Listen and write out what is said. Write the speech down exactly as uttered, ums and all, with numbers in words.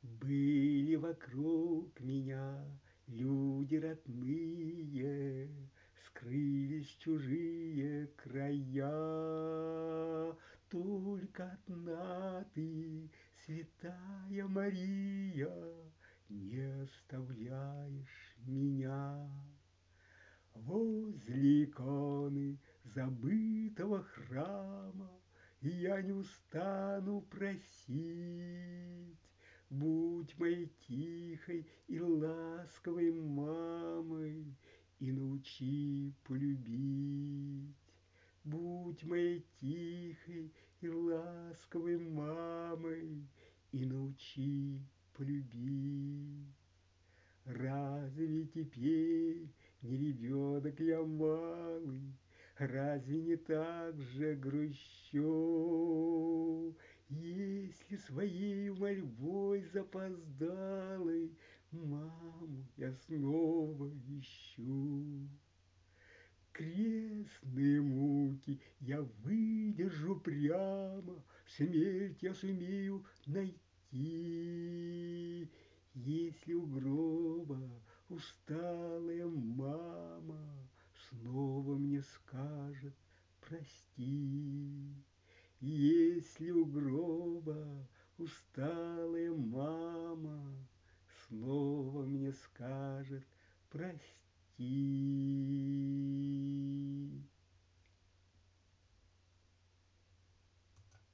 Были вокруг меня люди родные, Скрылись в чужие края. Только одна ты, святая Мария, Не оставляешь меня. Возле иконы забытого храма Я не устану просить: будь моей тихой и ласковой мамой И научи полюбить. Будь моей тихой и ласковой мамой И научи полюбить. Разве теперь не ребенок я малый? Разве не так же грущу, Если своей мольбой запоздалой Маму я снова ищу? Крестные муки я выдержу прямо, Смерть я сумею найти, Если у гроба усталая мама Снова мне скажет прости. Если у гроба усталая мама Снова мне скажет прости.